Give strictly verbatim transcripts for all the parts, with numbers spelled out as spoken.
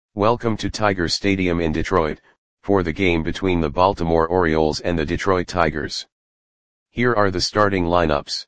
Welcome to Tiger Stadium in Detroit, for the game between the Baltimore Orioles and the Detroit Tigers. Here are the starting lineups.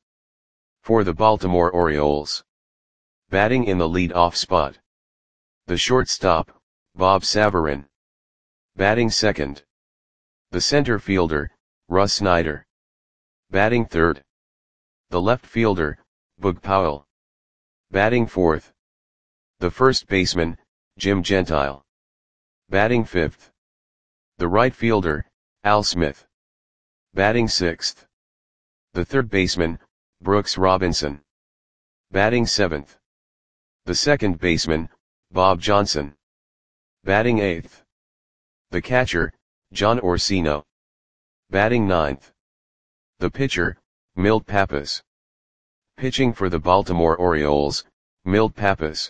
For the Baltimore Orioles. Batting in the lead-off spot. The shortstop, Bob Savarin. Batting second. The center fielder, Russ Snyder. Batting third. The left fielder, Boog Powell. Batting fourth. The first baseman, Jim Gentile. Batting fifth. The right fielder, Al Smith. Batting sixth. The third baseman, Brooks Robinson. Batting seventh. The second baseman, Bob Johnson. Batting eighth. The catcher, John Orsino. Batting ninth. The pitcher, Milt Pappas. Pitching for the Baltimore Orioles, Milt Pappas.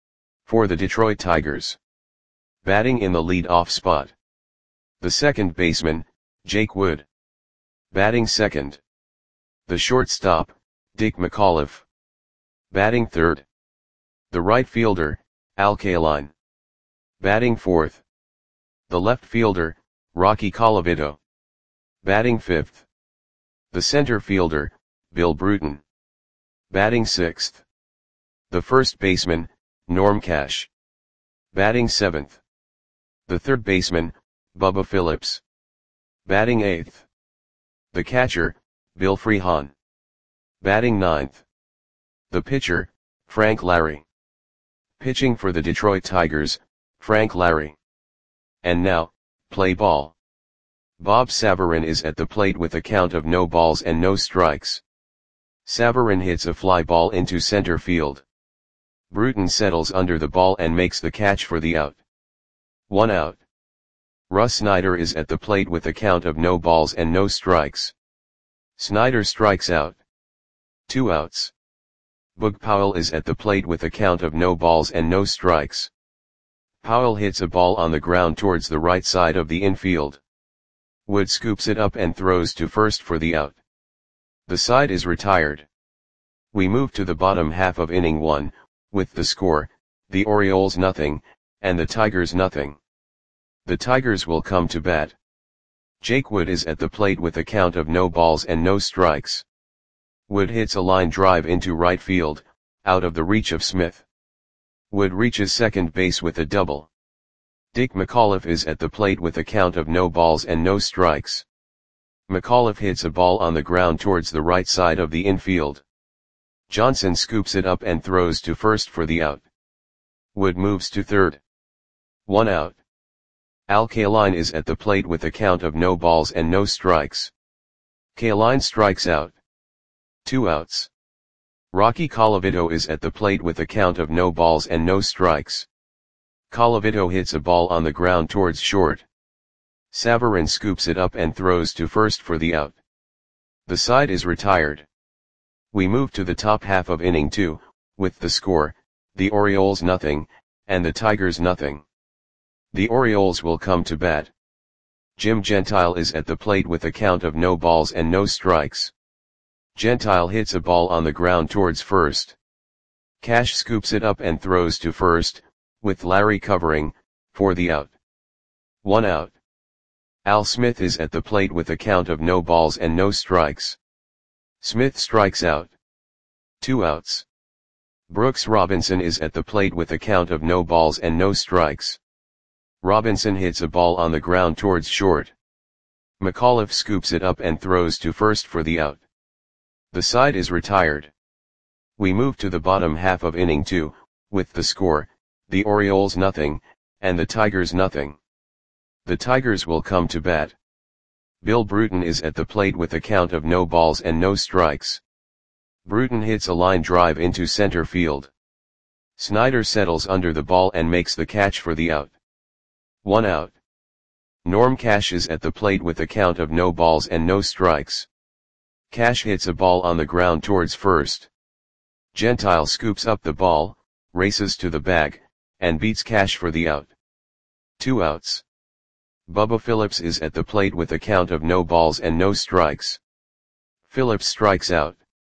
For the Detroit Tigers. Batting in the lead-off spot. The second baseman, Jake Wood. Batting second. The shortstop, Dick McAuliffe. Batting third. The right fielder, Al Kaline. Batting fourth. The left fielder, Rocky Colavito. Batting fifth. The center fielder, Bill Bruton. Batting sixth. The first baseman, Norm Cash. Batting seventh. The third baseman, Bubba Phillips. Batting eighth. The catcher, Bill Freehan. Batting ninth. The pitcher, Frank Larry. Pitching for the Detroit Tigers, Frank Larry. And now, play ball. Bob Savarin is at the plate with a count of no balls and no strikes. Savarin hits a fly ball into center field. Bruton settles under the ball and makes the catch for the out. One out. Russ Snyder is at the plate with a count of no balls and no strikes. Snyder strikes out. Two outs. Boog Powell is at the plate with a count of no balls and no strikes. Powell hits a ball on the ground towards the right side of the infield. Wood scoops it up and throws to first for the out. The side is retired. We move to the bottom half of inning one, with the score, the Orioles nothing, and the Tigers nothing. The Tigers will come to bat. Jake Wood is at the plate with a count of no balls and no strikes. Wood hits a line drive into right field, out of the reach of Smith. Wood reaches second base with a double. Dick McAuliffe is at the plate with a count of no balls and no strikes. McAuliffe hits a ball on the ground towards the right side of the infield. Johnson scoops it up and throws to first for the out. Wood moves to third. One out. Al Kaline is at the plate with a count of no balls and no strikes. Kaline strikes out. Two outs. Rocky Colavito is at the plate with a count of no balls and no strikes. Colavito hits a ball on the ground towards short. Savarin scoops it up and throws to first for the out. The side is retired. We move to the top half of inning two, with the score, the Orioles nothing, and the Tigers nothing. The Orioles will come to bat. Jim Gentile is at the plate with a count of no balls and no strikes. Gentile hits a ball on the ground towards first. Cash scoops it up and throws to first, with Larry covering, for the out. One out. Al Smith is at the plate with a count of no balls and no strikes. Smith strikes out. Two outs. Brooks Robinson is at the plate with a count of no balls and no strikes. Robinson hits a ball on the ground towards short. McAuliffe scoops it up and throws to first for the out. The side is retired. We move to the bottom half of inning two, with the score, the Orioles nothing, and the Tigers nothing. The Tigers will come to bat. Bill Bruton is at the plate with a count of no balls and no strikes. Bruton hits a line drive into center field. Snyder settles under the ball and makes the catch for the out. One out. Norm Cash is at the plate with a count of no balls and no strikes. Cash hits a ball on the ground towards first. Gentile scoops up the ball, races to the bag, and beats Cash for the out. Two outs. Bubba Phillips is at the plate with a count of no balls and no strikes. Phillips strikes out.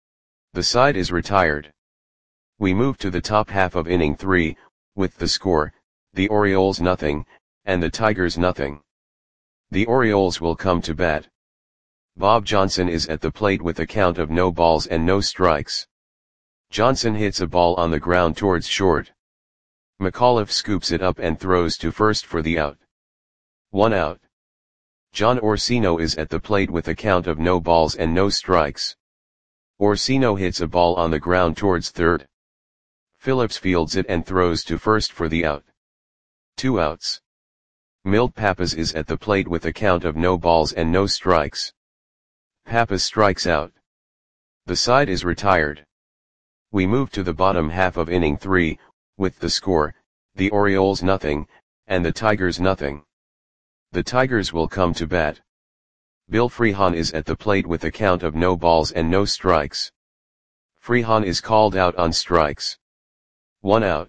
The side is retired. We move to the top half of inning three, with the score, the Orioles nothing, and the Tigers nothing. The Orioles will come to bat. Bob Johnson is at the plate with a count of no balls and no strikes. Johnson hits a ball on the ground towards short. McAuliffe scoops it up and throws to first for the out. One out. John Orsino is at the plate with a count of no balls and no strikes. Orsino hits a ball on the ground towards third. Phillips fields it and throws to first for the out. Two outs. Milt Pappas is at the plate with a count of no balls and no strikes. Pappas strikes out. The side is retired. We move to the bottom half of inning three, with the score, the Orioles nothing, and the Tigers nothing. The Tigers will come to bat. Bill Freehan is at the plate with a count of no balls and no strikes. Freehan is called out on strikes. One out.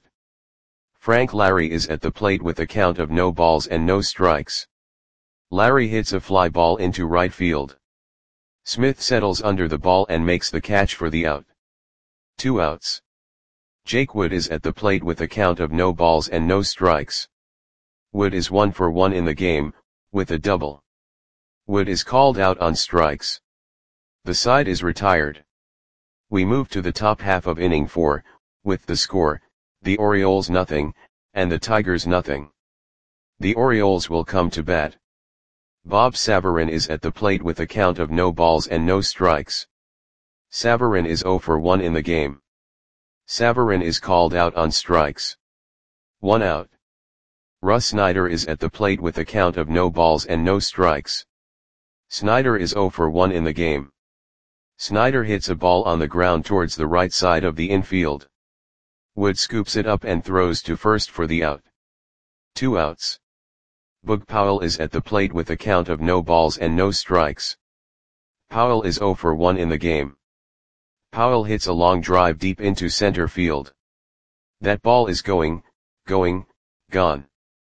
Frank Larry is at the plate with a count of no balls and no strikes. Larry hits a fly ball into right field. Smith settles under the ball and makes the catch for the out. Two outs. Jake Wood is at the plate with a count of no balls and no strikes. Wood is one for one in the game, with a double. Wood is called out on strikes. The side is retired. We move to the top half of inning four, with the score, the Orioles nothing, and the Tigers nothing. The Orioles will come to bat. Bob Savarin is at the plate with a count of no balls and no strikes. Savarin is zero for one in the game. Savarin is called out on strikes. One out. Russ Snyder is at the plate with a count of no balls and no strikes. Snyder is zero for one in the game. Snyder hits a ball on the ground towards the right side of the infield. Wood scoops it up and throws to first for the out. Two outs. Boog Powell is at the plate with a count of no balls and no strikes. Powell is zero for one in the game. Powell hits a long drive deep into center field. That ball is going, going, gone.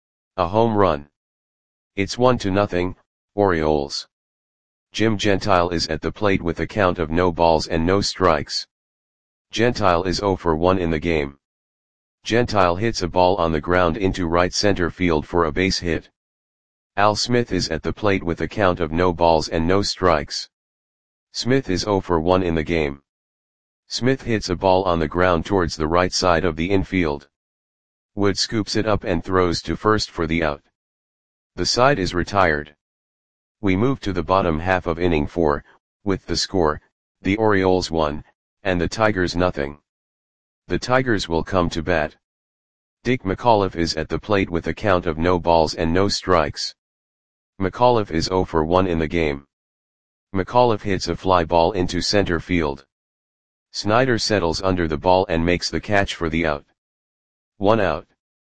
A home run. It's one to nothing, Orioles. Jim Gentile is at the plate with a count of no balls and no strikes. Gentile is zero for one in the game. Gentile hits a ball on the ground into right center field for a base hit. Al Smith is at the plate with a count of no balls and no strikes. Smith is zero for one in the game. Smith hits a ball on the ground towards the right side of the infield. Wood scoops it up and throws to first for the out. The side is retired. We move to the bottom half of inning four, with the score, the Orioles one, and the Tigers nothing. The Tigers will come to bat. Dick McAuliffe is at the plate with a count of no balls and no strikes. McAuliffe is zero for one in the game. McAuliffe hits a fly ball into center field. Snyder settles under the ball and makes the catch for the out. One out.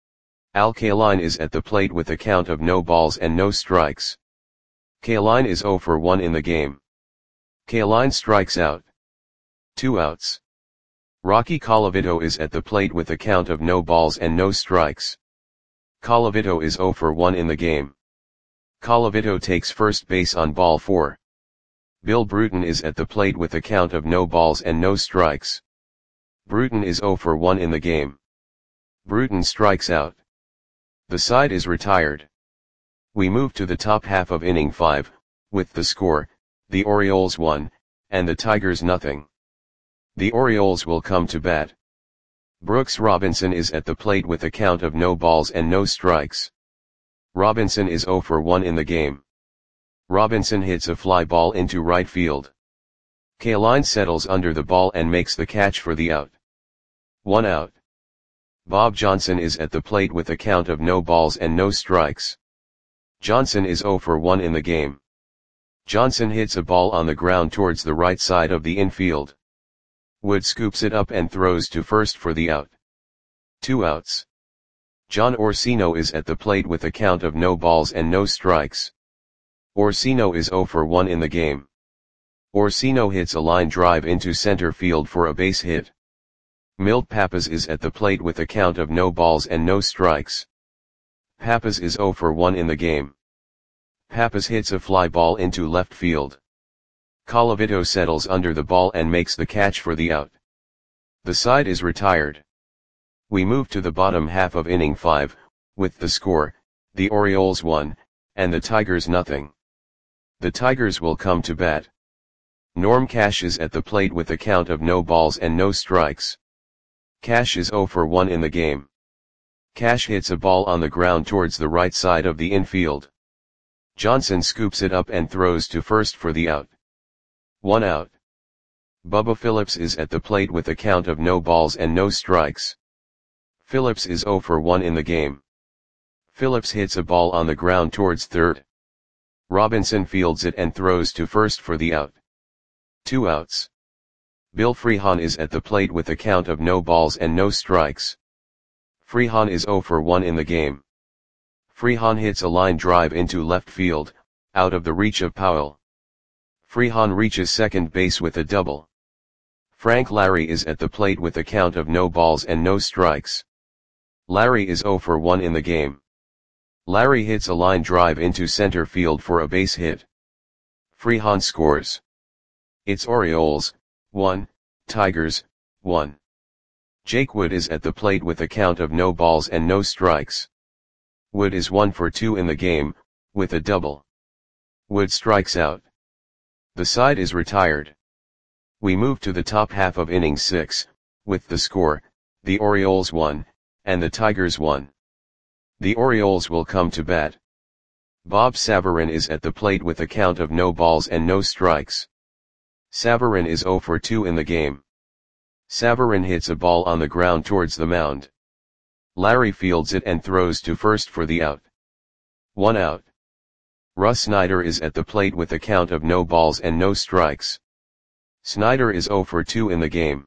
Al Kaline is at the plate with a count of no balls and no strikes. Kaline is zero for one in the game. Kaline strikes out. Two outs. Rocky Colavito is at the plate with a count of no balls and no strikes. Colavito is zero for one in the game. Colavito takes first base on ball four. Bill Bruton is at the plate with a count of no balls and no strikes. Bruton is zero for one in the game. Bruton strikes out. The side is retired. We move to the top half of inning five, with the score, the Orioles one, and the Tigers nothing. The Orioles will come to bat. Brooks Robinson is at the plate with a count of no balls and no strikes. Robinson is zero for one in the game. Robinson hits a fly ball into right field. Kaline settles under the ball and makes the catch for the out. One out. Bob Johnson is at the plate with a count of no balls and no strikes. Johnson is zero for one in the game. Johnson hits a ball on the ground towards the right side of the infield. Wood scoops it up and throws to first for the out. Two outs. John Orsino is at the plate with a count of no balls and no strikes. Orsino is zero for one in the game. Orsino hits a line drive into center field for a base hit. Milt Pappas is at the plate with a count of no balls and no strikes. Pappas is zero for one in the game. Pappas hits a fly ball into left field. Colavito settles under the ball and makes the catch for the out. The side is retired. We move to the bottom half of inning five, with the score, the Orioles one, and the Tigers nothing. The Tigers will come to bat. Norm Cash is at the plate with a count of no balls and no strikes. Cash is zero for one in the game. Cash hits a ball on the ground towards the right side of the infield. Johnson scoops it up and throws to first for the out. One out. Bubba Phillips is at the plate with a count of no balls and no strikes. Phillips is zero for one in the game. Phillips hits a ball on the ground towards third. Robinson fields it and throws to first for the out. Two outs. Bill Freehan is at the plate with a count of no balls and no strikes. Freehan is zero for one in the game. Freehan hits a line drive into left field, out of the reach of Powell. Freehan reaches second base with a double. Frank Larry is at the plate with a count of no balls and no strikes. Larry is zero for one in the game. Larry hits a line drive into center field for a base hit. Freehan scores. It's Orioles, one, Tigers, one. Jake Wood is at the plate with a count of no balls and no strikes. Wood is one for two in the game, with a double. Wood strikes out. The side is retired. We move to the top half of inning six, with the score, the Orioles one, and the Tigers one. The Orioles will come to bat. Bob Savarin is at the plate with a count of no balls and no strikes. Savarin is zero for two in the game. Savarin hits a ball on the ground towards the mound. Larry fields it and throws to first for the out. One out. Russ Snyder is at the plate with a count of no balls and no strikes. Snyder is zero for two in the game.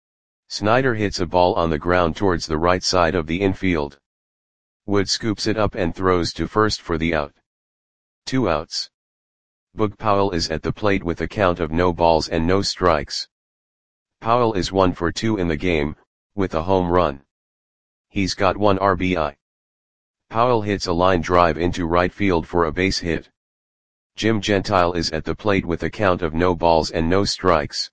Snyder hits a ball on the ground towards the right side of the infield. Wood scoops it up and throws to first for the out. Two outs. Boog Powell is at the plate with a count of no balls and no strikes. Powell is one for two in the game, with a home run. He's got one R B I. Powell hits a line drive into right field for a base hit. Jim Gentile is at the plate with a count of no balls and no strikes.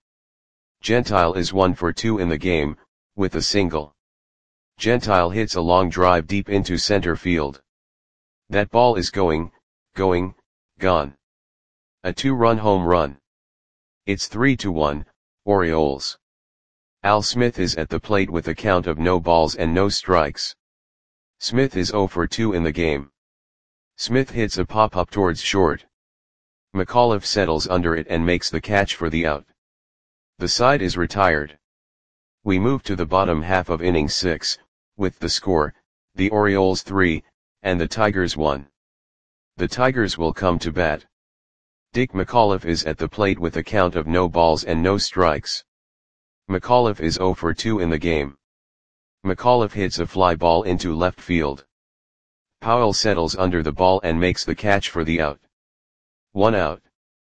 Gentile is one for two in the game, with a single. Gentile hits a long drive deep into center field. That ball is going, going, gone. A two-run home run. It's three to one, Orioles. Al Smith is at the plate with a count of no balls and no strikes. Smith is zero for two in the game. Smith hits a pop-up towards short. McAuliffe settles under it and makes the catch for the out. The side is retired. We move to the bottom half of inning six, with the score, the Orioles three, and the Tigers one. The Tigers will come to bat. Dick McAuliffe is at the plate with a count of no balls and no strikes. McAuliffe is zero for two in the game. McAuliffe hits a fly ball into left field. Powell settles under the ball and makes the catch for the out. One out.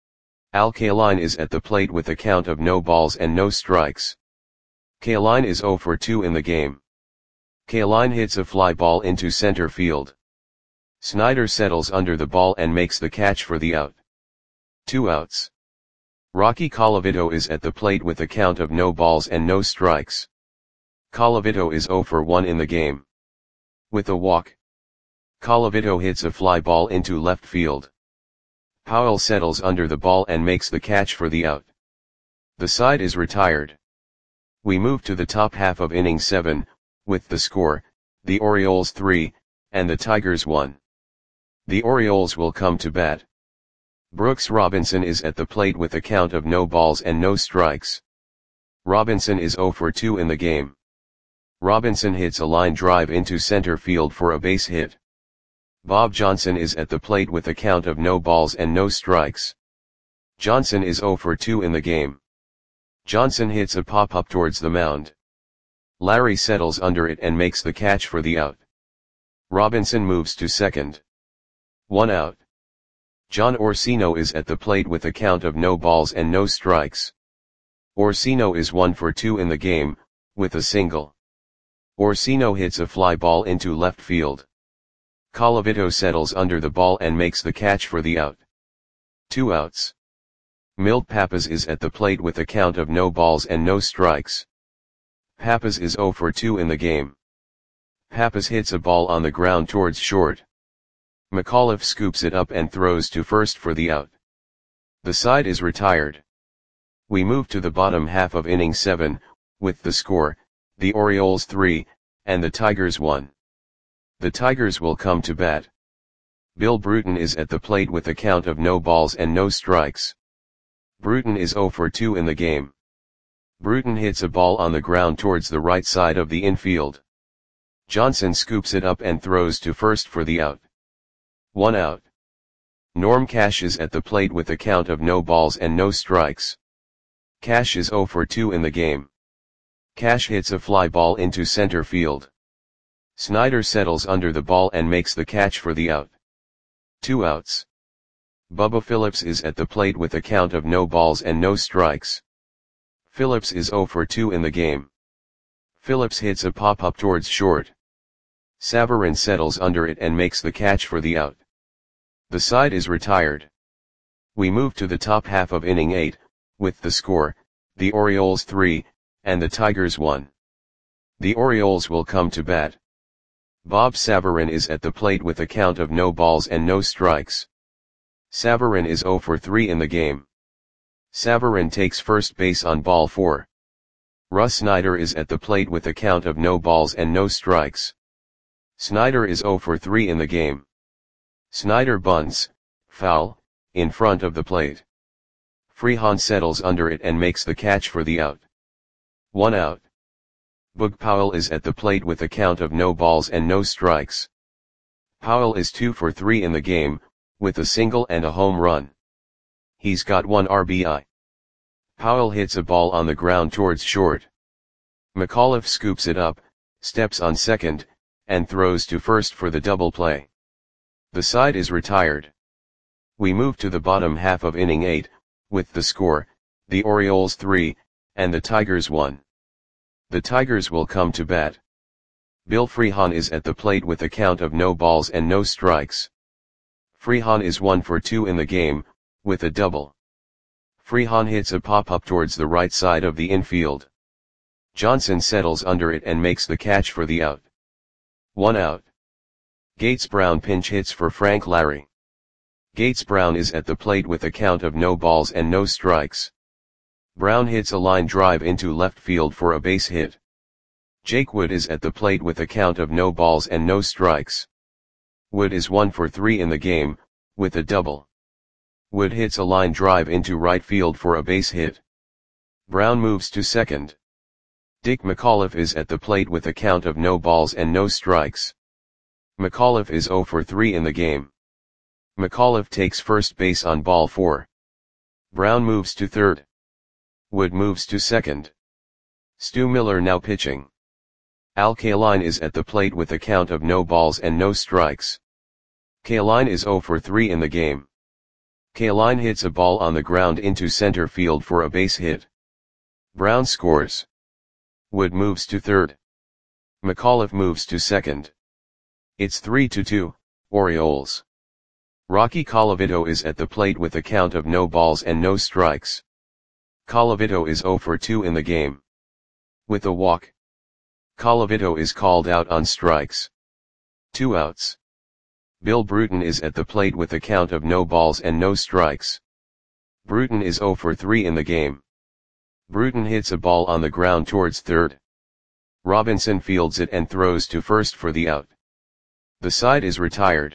Al Kaline is at the plate with a count of no balls and no strikes. Kaline is zero for two in the game. Kaline hits a fly ball into center field. Snyder settles under the ball and makes the catch for the out. Two outs. Rocky Colavito is at the plate with a count of no balls and no strikes. Colavito is zero for one in the game. With a walk. Colavito hits a fly ball into left field. Powell settles under the ball and makes the catch for the out. The side is retired. We move to the top half of inning seven, with the score, the Orioles three, and the Tigers one. The Orioles will come to bat. Brooks Robinson is at the plate with a count of no balls and no strikes. Robinson is zero for two in the game. Robinson hits a line drive into center field for a base hit. Bob Johnson is at the plate with a count of no balls and no strikes. Johnson is zero for two in the game. Johnson hits a pop-up towards the mound. Larry settles under it and makes the catch for the out. Robinson moves to second. One out. John Orsino is at the plate with a count of no balls and no strikes. Orsino is one for two in the game, with a single. Orsino hits a fly ball into left field. Colavito settles under the ball and makes the catch for the out. Two outs. Milt Pappas is at the plate with a count of no balls and no strikes. Pappas is zero for two in the game. Pappas hits a ball on the ground towards short. McAuliffe scoops it up and throws to first for the out. The side is retired. We move to the bottom half of inning seven, with the score, the Orioles three, and the Tigers one. The Tigers will come to bat. Bill Bruton is at the plate with a count of no balls and no strikes. Bruton is oh for two in the game. Bruton hits a ball on the ground towards the right side of the infield. Johnson scoops it up and throws to first for the out. One out. Norm Cash is at the plate with a count of no balls and no strikes. Cash is oh for two in the game. Cash hits a fly ball into center field. Snyder settles under the ball and makes the catch for the out. Two outs. Bubba Phillips is at the plate with a count of no balls and no strikes. Phillips is oh for two in the game. Phillips hits a pop-up towards short. Savarin settles under it and makes the catch for the out. The side is retired. We move to the top half of inning eight, with the score, the Orioles three, and the Tigers one. The Orioles will come to bat. Bob Savarin is at the plate with a count of no balls and no strikes. Savarin is oh for three in the game. Savarin takes first base on ball four. Russ Snyder is at the plate with a count of no balls and no strikes. Snyder is oh for three in the game. Snyder bunts, foul, in front of the plate. Freehan settles under it and makes the catch for the out. One out. Boog Powell is at the plate with a count of no balls and no strikes. Powell is two for three in the game, with a single and a home run. He's got one R B I. Powell hits a ball on the ground towards short. McAuliffe scoops it up, steps on second, and throws to first for the double play. The side is retired. We move to the bottom half of inning eight, with the score, the Orioles three, and the Tigers one. The Tigers will come to bat. Bill Freehan is at the plate with a count of no balls and no strikes. Freehan is one for two in the game, with a double. Freehan hits a pop-up towards the right side of the infield. Johnson settles under it and makes the catch for the out. One out. Gates Brown pinch hits for Frank Larry. Gates Brown is at the plate with a count of no balls and no strikes. Brown hits a line drive into left field for a base hit. Jake Wood is at the plate with a count of no balls and no strikes. Wood is one for three in the game, with a double. Wood hits a line drive into right field for a base hit. Brown moves to second. Dick McAuliffe is at the plate with a count of no balls and no strikes. McAuliffe is oh for three in the game. McAuliffe takes first base on ball four. Brown moves to third. Wood moves to second. Stu Miller now pitching. Al Kaline is at the plate with a count of no balls and no strikes. Kaline is oh for three in the game. Kaline hits a ball on the ground into center field for a base hit. Brown scores. Wood moves to third. McAuliffe moves to second. It's three to two, Orioles. Rocky Colavito is at the plate with a count of no balls and no strikes. Colavito is oh for two in the game. With a walk. Colavito is called out on strikes. Two outs. Bill Bruton is at the plate with a count of no balls and no strikes. Bruton is oh for three in the game. Bruton hits a ball on the ground towards third. Robinson fields it and throws to first for the out. The side is retired.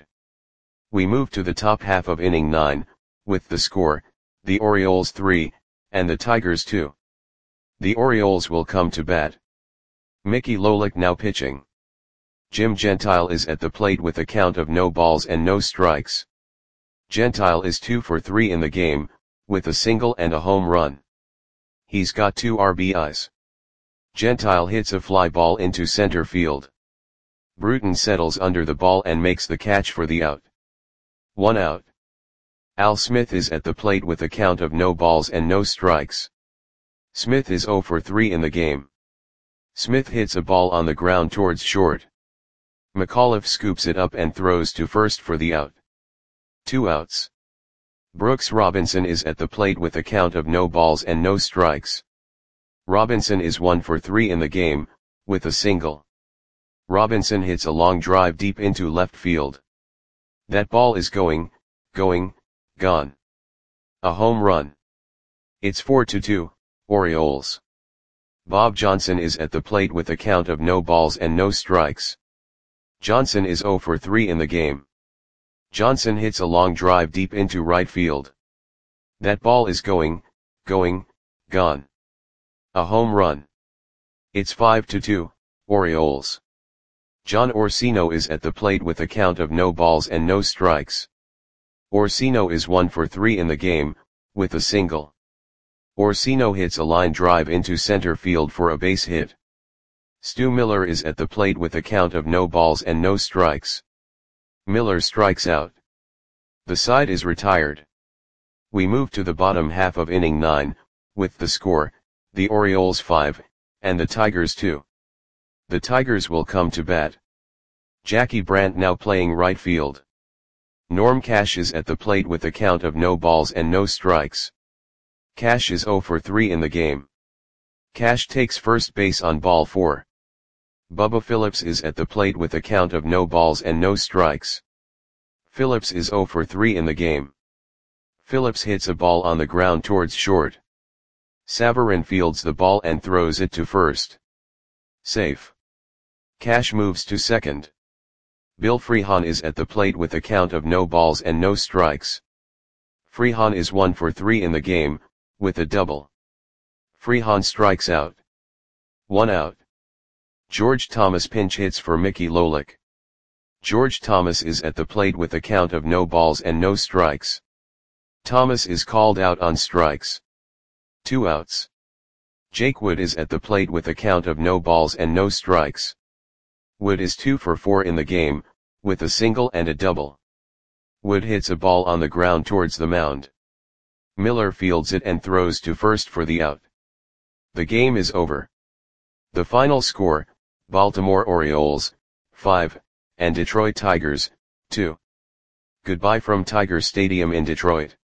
We move to the top half of inning nine, with the score, the Orioles three, and the Tigers two. The Orioles will come to bat. Mickey Lolick now pitching. Jim Gentile is at the plate with a count of no balls and no strikes. Gentile is two for three in the game, with a single and a home run. He's got two R B Is. Gentile hits a fly ball into center field. Bruton settles under the ball and makes the catch for the out. One out. Al Smith is at the plate with a count of no balls and no strikes. Smith is oh for three in the game. Smith hits a ball on the ground towards short. McAuliffe scoops it up and throws to first for the out. Two outs. Brooks Robinson is at the plate with a count of no balls and no strikes. Robinson is one for three in the game, with a single. Robinson hits a long drive deep into left field. That ball is going, going, gone. A home run. It's four to two, Orioles. Bob Johnson is at the plate with a count of no balls and no strikes. Johnson is zero for three in the game. Johnson hits a long drive deep into right field. That ball is going, going, gone. A home run. It's five to two, Orioles. John Orsino is at the plate with a count of no balls and no strikes. Orsino is one for three in the game, with a single. Orsino hits a line drive into center field for a base hit. Stu Miller is at the plate with a count of no balls and no strikes. Miller strikes out. The side is retired. We move to the bottom half of inning nine, with the score, the Orioles five, and the Tigers two. The Tigers will come to bat. Jackie Brandt now playing right field. Norm Cash is at the plate with a count of no balls and no strikes. Cash is zero for three in the game. Cash takes first base on ball four. Bubba Phillips is at the plate with a count of no balls and no strikes. Phillips is zero for three in the game. Phillips hits a ball on the ground towards short. Savarin fields the ball and throws it to first. Safe. Cash moves to second. Bill Freehan is at the plate with a count of no balls and no strikes. Freehan is one for three in the game, with a double. Freehan strikes out. One out. George Thomas pinch hits for Mickey Lolick. George Thomas is at the plate with a count of no balls and no strikes. Thomas is called out on strikes. Two outs. Jake Wood is at the plate with a count of no balls and no strikes. Wood is two for four in the game, with a single and a double. Wood hits a ball on the ground towards the mound. Miller fields it and throws to first for the out. The game is over. The final score, Baltimore Orioles, five, and Detroit Tigers, two. Goodbye from Tiger Stadium in Detroit.